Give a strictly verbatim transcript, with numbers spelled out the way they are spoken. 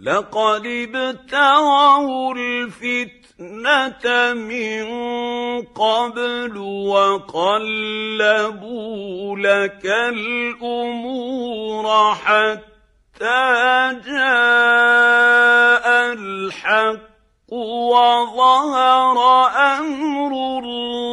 لقد ابتغوا الفتنة من قبل وقلبوا لك الأمور حتى جاء الحق وظهر أمر الله